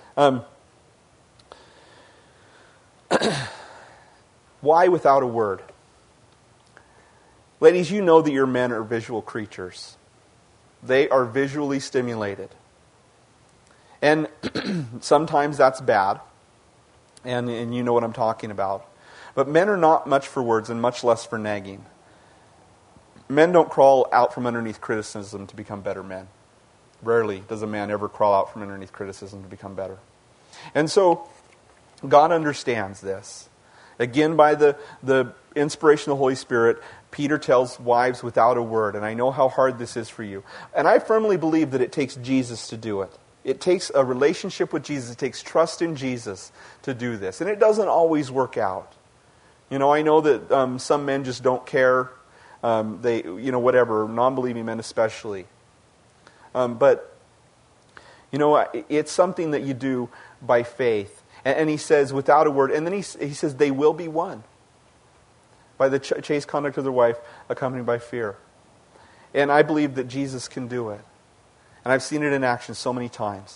Speaker 1: Why without a word? Ladies, you know that your men are visual creatures. They are visually stimulated. And sometimes that's bad. And you know what I'm talking about. But men are not much for words and much less for nagging. Men don't crawl out from underneath criticism to become better men. Rarely does a man ever crawl out from underneath criticism to become better. And so, God understands this. Again, by the inspiration of the Holy Spirit, Peter tells wives without a word, and I know how hard this is for you. And I firmly believe that it takes Jesus to do it. It takes a relationship with Jesus. It takes trust in Jesus to do this. And it doesn't always work out. You know, I know that some men just don't care. They, you know, whatever, non-believing men especially. But, you know, it's something that you do by faith. And he says, without a word, and then he says, they will be won by the chaste conduct of their wife, accompanied by fear. And I believe that Jesus can do it. And I've seen it in action so many times.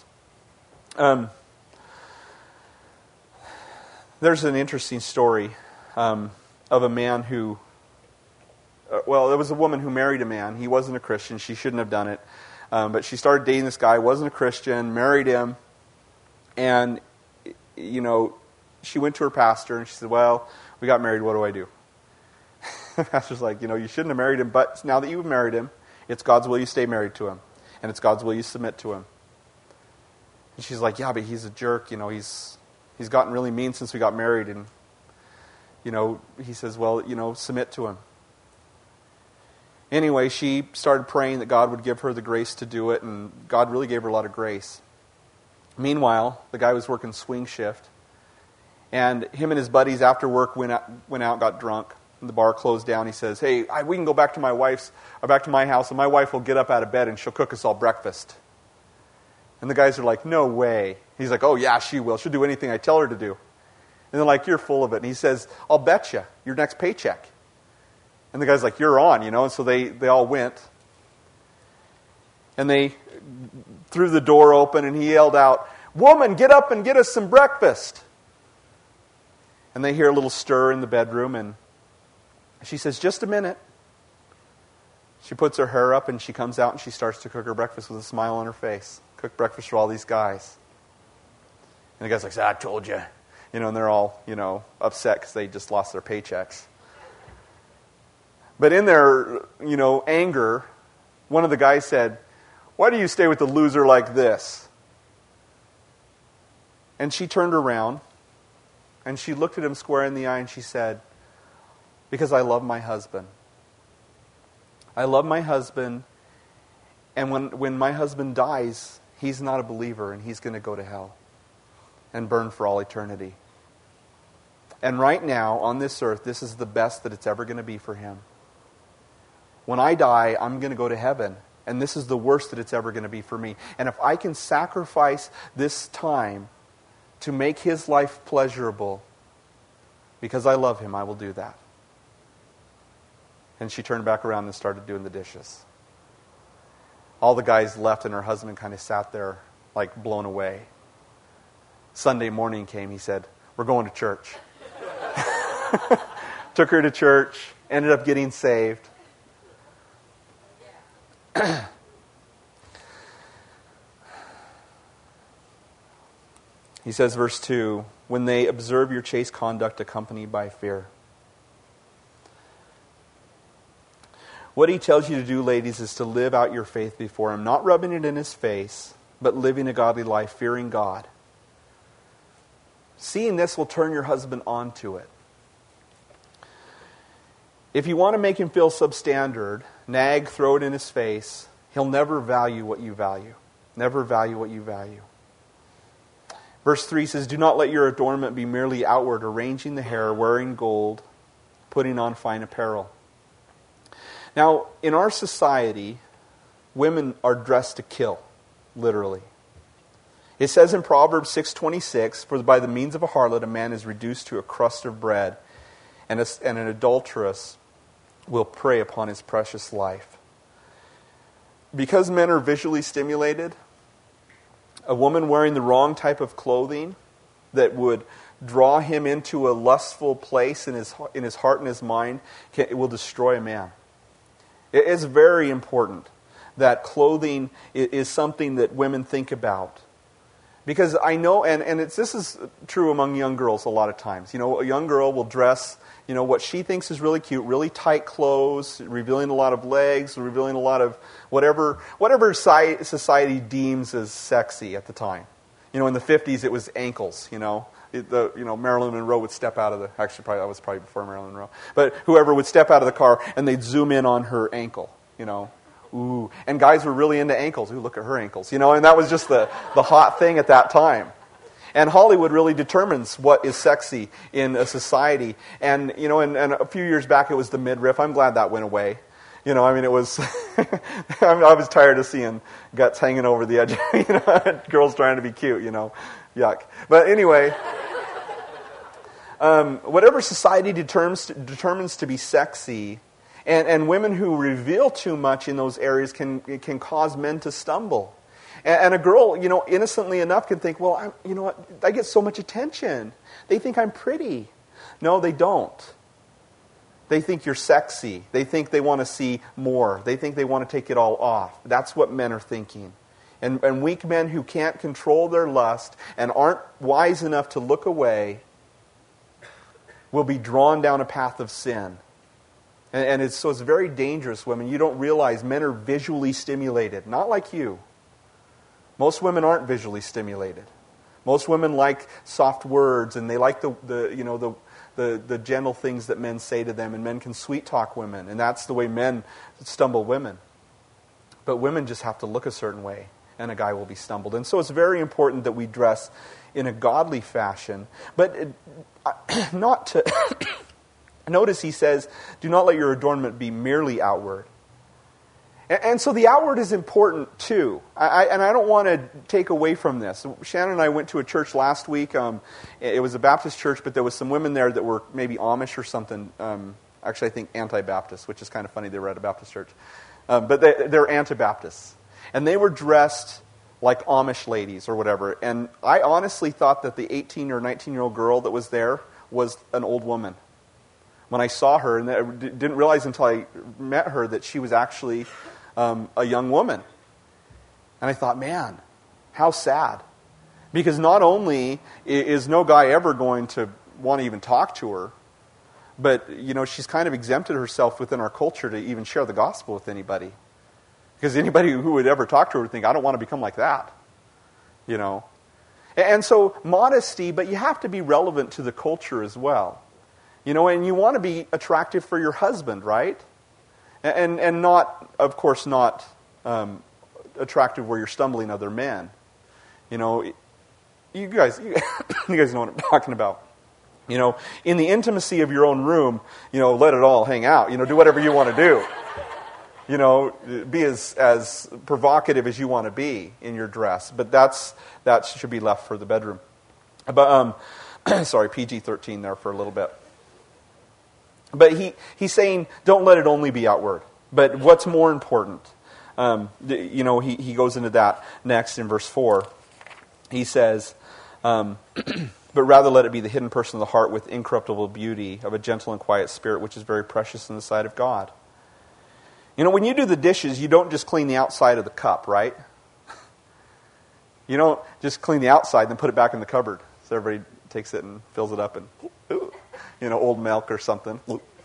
Speaker 1: There's an interesting story of a man who... there was a woman who married a man. He wasn't a Christian. She shouldn't have done it. But she started dating this guy, wasn't a Christian, married him. And, you know, she went to her pastor and she said, well, we got married, what do I do? The pastor's like, you know, you shouldn't have married him, but now that you've married him, it's God's will you stay married to him. And it's God's will you submit to him. And she's like, yeah, but he's a jerk. You know, he's gotten really mean since we got married. And, you know, he says, well, you know, submit to him. Anyway, she started praying that God would give her the grace to do it, and God really gave her a lot of grace. Meanwhile, the guy was working swing shift, and him and his buddies after work went out, got drunk, and the bar closed down. He says, hey, we can go back to my house, and my wife will get up out of bed, and she'll cook us all breakfast. And the guys are like, no way. He's like, oh yeah, she will. She'll do anything I tell her to do. And they're like, you're full of it. And he says, I'll bet you your next paycheck. And the guy's like, you're on, you know. And so they all went. And they threw the door open and he yelled out, woman, get up and get us some breakfast. And they hear a little stir in the bedroom and she says, just a minute. She puts her hair up and she comes out and she starts to cook her breakfast with a smile on her face. Cook breakfast for all these guys. And the guy's like, I told you. You know, and they're all, you know, upset because they just lost their paychecks. But in their, you know, anger, one of the guys said, why do you stay with a loser like this? And she turned around and she looked at him square in the eye and she said, because I love my husband. I love my husband, and when my husband dies, he's not a believer and he's going to go to hell and burn for all eternity. And right now, on this earth, this is the best that it's ever going to be for him. When I die, I'm going to go to heaven. And this is the worst that it's ever going to be for me. And if I can sacrifice this time to make his life pleasurable, because I love him, I will do that. And she turned back around and started doing the dishes. All the guys left and her husband kind of sat there like blown away. Sunday morning came, he said, "We're going to church." Took her to church, ended up getting saved. He says, verse 2, "When they observe your chaste conduct accompanied by fear." What he tells you to do, ladies, is to live out your faith before him, not rubbing it in his face, but living a godly life, fearing God. Seeing this will turn your husband on to it. If you want to make him feel substandard, nag, throw it in his face, he'll never value what you value. Never value what you value. Verse 3 says, "Do not let your adornment be merely outward, arranging the hair, wearing gold, putting on fine apparel." Now, in our society, women are dressed to kill, literally. It says in Proverbs 6:26, "For by the means of a harlot a man is reduced to a crust of bread, and an adulteress will prey upon his precious life." Because men are visually stimulated, a woman wearing the wrong type of clothing that would draw him into a lustful place in his heart and his mind, it will destroy a man. It is very important that clothing is something that women think about. Because I know, and this is true among young girls a lot of times. You know, a young girl will dress, what she thinks is really cute, really tight clothes, revealing a lot of legs, revealing a lot of whatever society deems as sexy at the time. In the 50s it was ankles, Marilyn Monroe would step out of the, actually probably that was probably before Marilyn Monroe, but whoever would step out of the car and they'd zoom in on her ankle, Ooh, and guys were really into ankles. Ooh, look at her ankles, and that was just the hot thing at that time. And Hollywood really determines what is sexy in a society. And, and a few years back it was the midriff. I'm glad that went away. It was, I was tired of seeing guts hanging over the edge, girls trying to be cute, yuck. But anyway, whatever society determines to be sexy, and women who reveal too much in those areas can cause men to stumble. And a girl, innocently enough can think, well, I get so much attention. They think I'm pretty. No, they don't. They think you're sexy. They think they want to see more. They think they want to take it all off. That's what men are thinking. And weak men who can't control their lust and aren't wise enough to look away will be drawn down a path of sin. And it's very dangerous, women. You don't realize men are visually stimulated, not like you. Most women aren't visually stimulated. Most women like soft words, and they like the gentle things that men say to them, and men can sweet talk women, and that's the way men stumble women. But women just have to look a certain way, and a guy will be stumbled. And so it's very important that we dress in a godly fashion, but not to... Notice he says, "Do not let your adornment be merely outward." And so the outward is important too. And I don't want to take away from this. Shannon and I went to a church last week. It was a Baptist church, but there was some women there that were maybe Amish or something. Actually, I think anti-Baptist, which is kind of funny. They were at a Baptist church. But they're anti-Baptists. And they were dressed like Amish ladies or whatever. And I honestly thought that the 18 or 19-year-old girl that was there was an old woman. When I saw her, and I didn't realize until I met her that she was actually a young woman. And I thought, man, how sad. Because not only is no guy ever going to want to even talk to her, but, she's kind of exempted herself within our culture to even share the gospel with anybody. Because anybody who would ever talk to her would think, I don't want to become like that. And so modesty, but you have to be relevant to the culture as well. And you want to be attractive for your husband, right? And not, of course, not attractive where you're stumbling other men. You guys know what I'm talking about. In the intimacy of your own room, let it all hang out. Do whatever you want to do. Be as provocative as you want to be in your dress. But that should be left for the bedroom. But sorry, PG-13 there for a little bit. But he's saying, don't let it only be outward. But what's more important? He goes into that next in verse 4. he says, but rather let it be the hidden person of the heart with incorruptible beauty of a gentle and quiet spirit, which is very precious in the sight of God. You know, when you do the dishes, you don't just clean the outside of the cup, right? You don't just clean the outside and then put it back in the cupboard. So everybody takes it and fills it up and, old milk or something.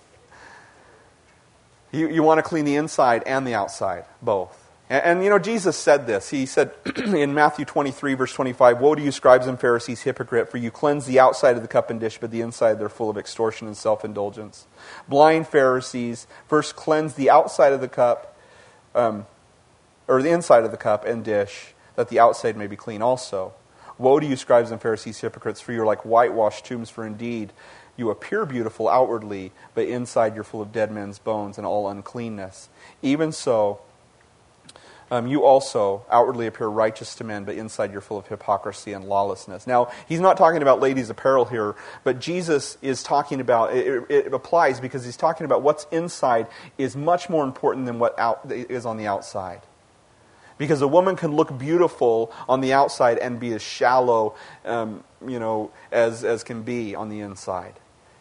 Speaker 1: You want to clean the inside and the outside, both. And Jesus said this. He said in Matthew 23, verse 25, "Woe to you, scribes and Pharisees, hypocrite, for you cleanse the outside of the cup and dish, but the inside they're full of extortion and self-indulgence. Blind Pharisees, first cleanse the outside of the cup, or the inside of the cup and dish, that the outside may be clean also. Woe to you, scribes and Pharisees, hypocrites, for you are like whitewashed tombs, for indeed you appear beautiful outwardly, but inside you're full of dead men's bones and all uncleanness. Even so, you also outwardly appear righteous to men, but inside you're full of hypocrisy and lawlessness." Now, he's not talking about ladies' apparel here, but Jesus is talking about, it applies because he's talking about what's inside is much more important than what is on the outside. Because a woman can look beautiful on the outside and be as shallow, as can be on the inside,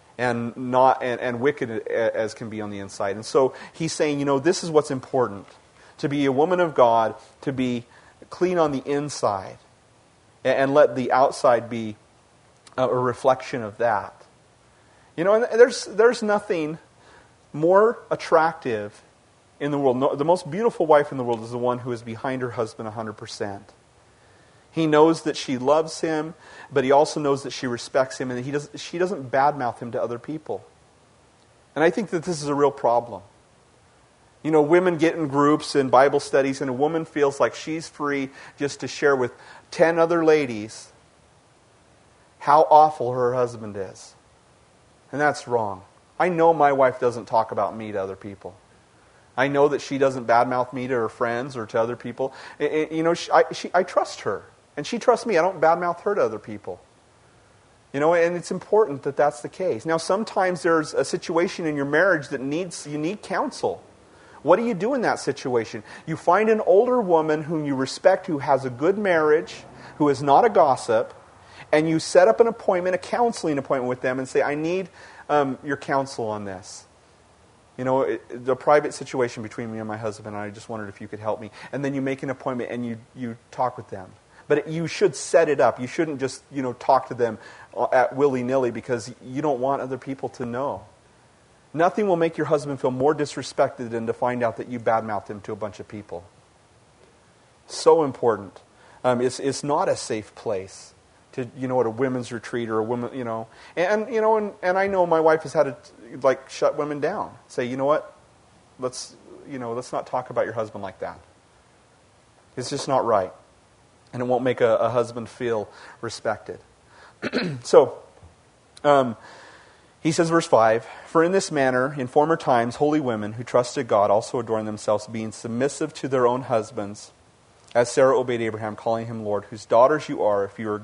Speaker 1: and wicked as can be on the inside. And so he's saying, this is what's important. To be a woman of God, to be clean on the inside, and let the outside be a reflection of that. And there's nothing more attractive in the world. The most beautiful wife in the world is the one who is behind her husband 100%. He knows that she loves him, but he also knows that she respects him, and she doesn't badmouth him to other people. And I think that this is a real problem. Women get in groups and Bible studies, and a woman feels like she's free just to share with 10 other ladies how awful her husband is. And that's wrong. I know my wife doesn't talk about me to other people. I know that she doesn't badmouth me to her friends or to other people. I trust her, and she trusts me. I don't badmouth her to other people. And it's important that that's the case. Now, sometimes there's a situation in your marriage that you need counsel. What do you do in that situation? You find an older woman whom you respect, who has a good marriage, who is not a gossip, and you set up an appointment, a counseling appointment with them, and say, "I need your counsel on this. The private situation between me and my husband, and I just wondered if you could help me." And then you make an appointment and you talk with them. But you should set it up. You shouldn't just talk to them at willy-nilly because you don't want other people to know. Nothing will make your husband feel more disrespected than to find out that you badmouthed him to a bunch of people. So important. It's not a safe place to, at a women's retreat or a women, and I know my wife has had to shut women down. Say, you know what? Let's not talk about your husband like that. It's just not right, and it won't make a husband feel respected. So. He says, verse 5, "For in this manner, in former times, holy women who trusted God also adorned themselves, being submissive to their own husbands, as Sarah obeyed Abraham, calling him Lord, whose daughters you are, if you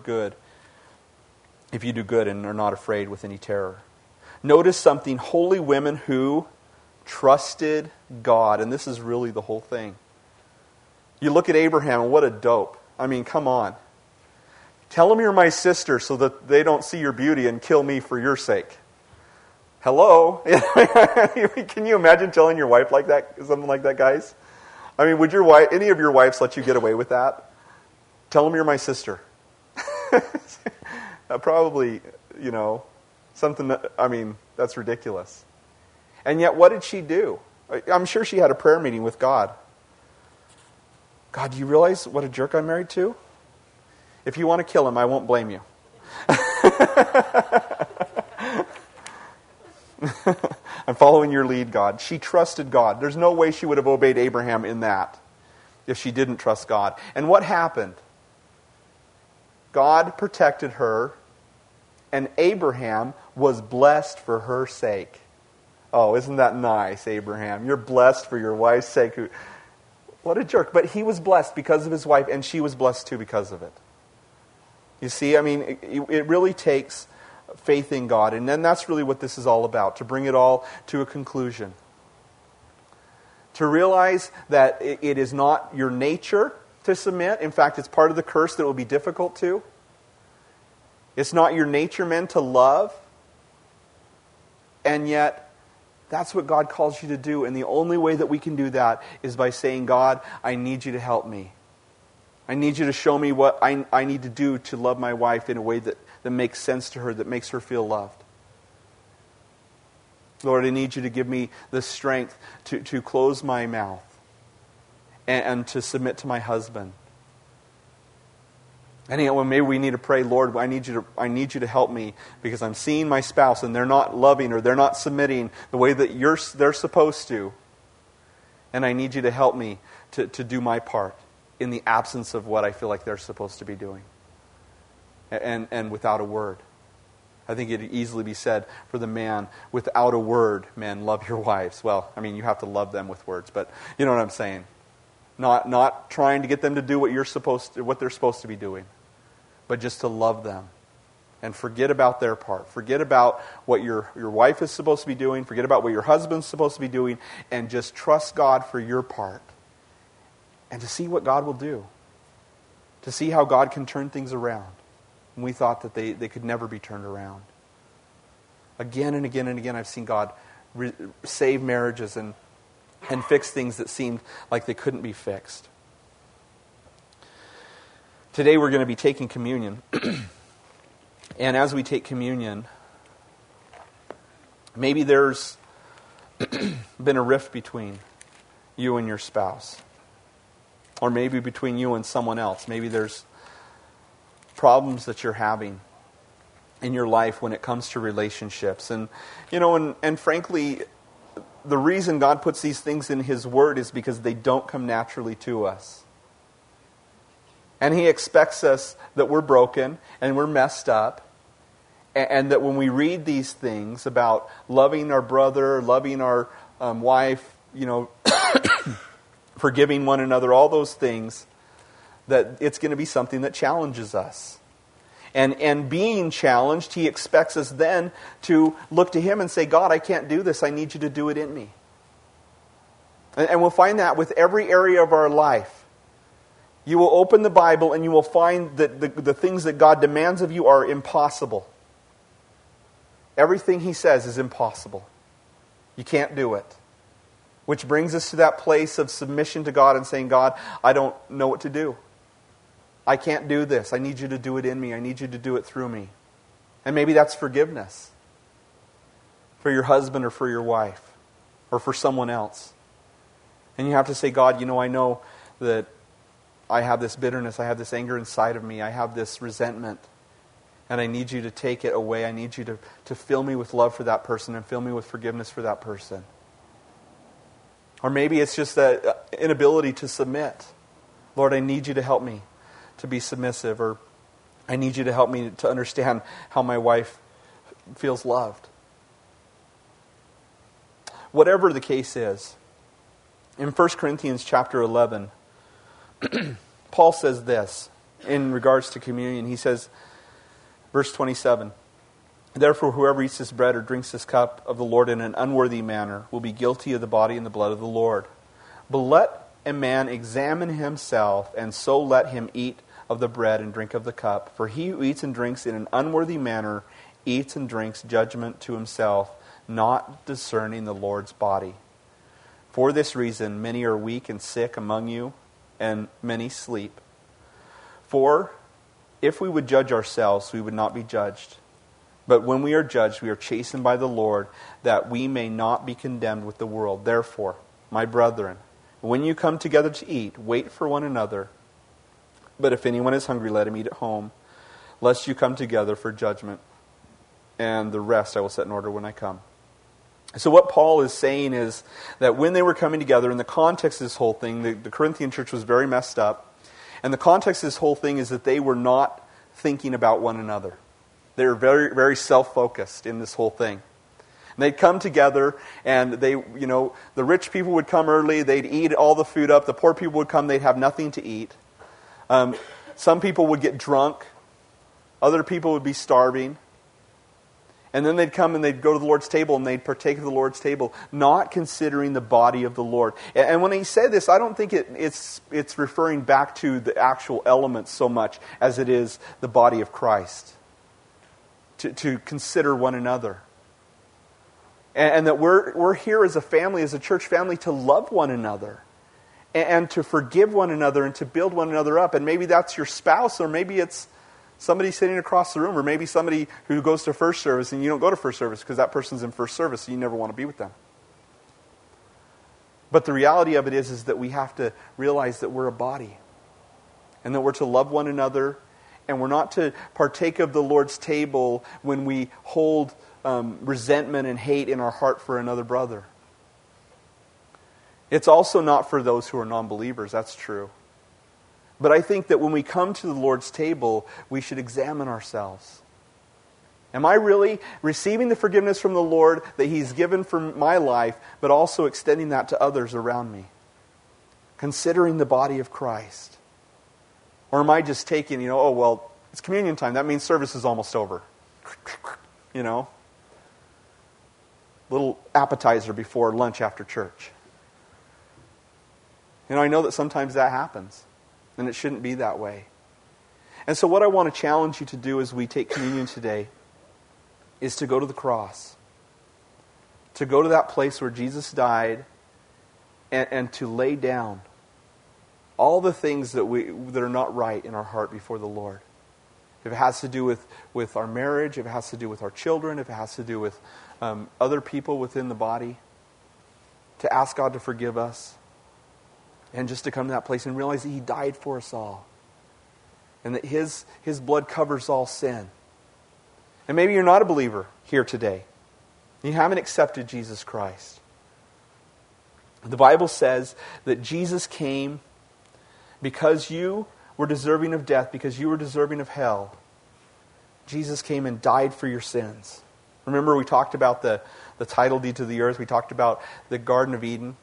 Speaker 1: do good and are not afraid with any terror." Notice something, holy women who trusted God. And this is really the whole thing. You look at Abraham, and what a dope. I mean, come on. Tell them you're my sister so that they don't see your beauty and kill me for your sake. Hello? Can you imagine telling your wife like that, something like that, guys? I mean, would any of your wives let you get away with that? Tell them you're my sister. Probably, something that's ridiculous. And yet, what did she do? I'm sure she had a prayer meeting with God. God, do you realize what a jerk I'm married to? If you want to kill him, I won't blame you. I'm following your lead, God. She trusted God. There's no way she would have obeyed Abraham in that if she didn't trust God. And what happened? God protected her, and Abraham was blessed for her sake. Oh, isn't that nice, Abraham? You're blessed for your wife's sake. What a jerk. But he was blessed because of his wife, and she was blessed too because of it. You see, it really takes faith in God. And then that's really what this is all about, to bring it all to a conclusion. To realize that it is not your nature, to submit. In fact, it's part of the curse that it will be difficult to. It's not your nature meant to love. And yet, that's what God calls you to do. And the only way that we can do that is by saying, God, I need you to help me. I need you to show me what I need to do to love my wife in a way that makes sense to her, that makes her feel loved. Lord, I need you to give me the strength to close my mouth and to submit to my husband. And maybe we need to pray, Lord, I need you to help me because I'm seeing my spouse and they're not loving or they're not submitting the way that they're supposed to. And I need you to help me to do my part in the absence of what I feel like they're supposed to be doing. And without a word. I think it'd easily be said for the man, without a word, men, love your wives. Well, I mean, you have to love them with words, but you know what I'm saying. Not trying to get them to do what they're supposed to be doing, but just to love them and forget about their part. Forget about what your wife is supposed to be doing. Forget about what your husband's supposed to be doing, and just trust God for your part, and to see what God will do, to see how God can turn things around. And we thought that they could never be turned around. Again and again and again, I've seen God save marriages and fix things that seemed like they couldn't be fixed. Today we're going to be taking communion. And as we take communion, maybe there's been a rift between you and your spouse. Or maybe between you and someone else. Maybe there's problems that you're having in your life when it comes to relationships. And frankly, the reason God puts these things in His Word is because they don't come naturally to us. And He expects us that we're broken and we're messed up. And that when we read these things about loving our brother, loving our wife, forgiving one another, all those things, that it's going to be something that challenges us. And being challenged, He expects us then to look to Him and say, God, I can't do this. I need you to do it in me. And we'll find that with every area of our life. You will open the Bible and you will find that the things that God demands of you are impossible. Everything He says is impossible. You can't do it. Which brings us to that place of submission to God and saying, God, I don't know what to do. I can't do this. I need you to do it in me. I need you to do it through me. And maybe that's forgiveness. For your husband or for your wife. Or for someone else. And you have to say, God, I know that I have this bitterness. I have this anger inside of me. I have this resentment. And I need you to take it away. I need you to fill me with love for that person and fill me with forgiveness for that person. Or maybe it's just that inability to submit. Lord, I need you to help me to be submissive, or I need you to help me to understand how my wife feels loved. Whatever the case is, in 1 Corinthians chapter 11, Paul says this in regards to communion. He says, verse 27, therefore whoever eats this bread or drinks this cup of the Lord in an unworthy manner will be guilty of the body and the blood of the Lord. But let a man examine himself, and so let him eat of the bread and drink of the cup. For he who eats and drinks in an unworthy manner eats and drinks judgment to himself, not discerning the Lord's body. For this reason many are weak and sick among you, and many sleep. For if we would judge ourselves, we would not be judged. But when we are judged, we are chastened by the Lord, that we may not be condemned with the world. Therefore, my brethren, when you come together to eat, wait for one another. But if anyone is hungry, let him eat at home, lest you come together for judgment. And the rest I will set in order when I come. So what Paul is saying is that when they were coming together, in the context of this whole thing, the Corinthian church was very messed up. And the context of this whole thing is that they were not thinking about one another. They were very, very self-focused in this whole thing. And they'd come together, and the rich people would come early, they'd eat all the food up. The poor people would come, they'd have nothing to eat. Some people would get drunk. Other people would be starving. And then they'd come and they'd go to the Lord's table and they'd partake of the Lord's table, not considering the body of the Lord. And when he said this, I don't think it's referring back to the actual elements so much as it is the body of Christ. To consider one another. And that we're here as a family, as a church family, to love one another. And to forgive one another and to build one another up. And maybe that's your spouse, or maybe it's somebody sitting across the room, or maybe somebody who goes to first service and you don't go to first service because that person's in first service, so you never want to be with them. But the reality of it is that we have to realize that we're a body. And that we're to love one another. And we're not to partake of the Lord's table when we hold resentment and hate in our heart for another brother. It's also not for those who are non-believers, that's true. But I think that when we come to the Lord's table, we should examine ourselves. Am I really receiving the forgiveness from the Lord that He's given for my life, but also extending that to others around me? Considering the body of Christ. Or am I just taking, oh, well, it's communion time. That means service is almost over. Little appetizer before lunch after church. I know that sometimes that happens. And it shouldn't be that way. And so what I want to challenge you to do as we take communion today is to go to the cross. To go to that place where Jesus died and to lay down all the things that are not right in our heart before the Lord. If it has to do with our marriage, if it has to do with our children, if it has to do with other people within the body, to ask God to forgive us. And just to come to that place and realize that He died for us all. And that His blood covers all sin. And maybe you're not a believer here today. You haven't accepted Jesus Christ. The Bible says that Jesus came because you were deserving of death, because you were deserving of hell. Jesus came and died for your sins. Remember we talked about the title deed to the earth. We talked about the Garden of Eden.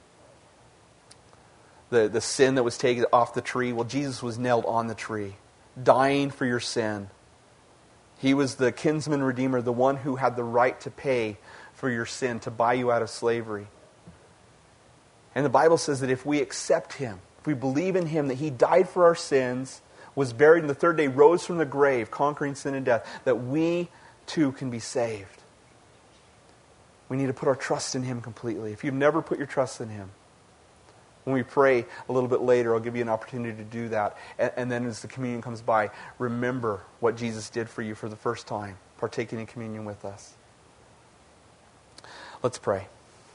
Speaker 1: The sin that was taken off the tree. Well, Jesus was nailed on the tree, dying for your sin. He was the kinsman redeemer, the one who had the right to pay for your sin, to buy you out of slavery. And the Bible says that if we accept Him, if we believe in Him, that He died for our sins, was buried, and the third day rose from the grave, conquering sin and death, that we too can be saved. We need to put our trust in Him completely. If you've never put your trust in Him, when we pray a little bit later, I'll give you an opportunity to do that. And then as the communion comes by, remember what Jesus did for you for the first time, partaking in communion with us. Let's pray.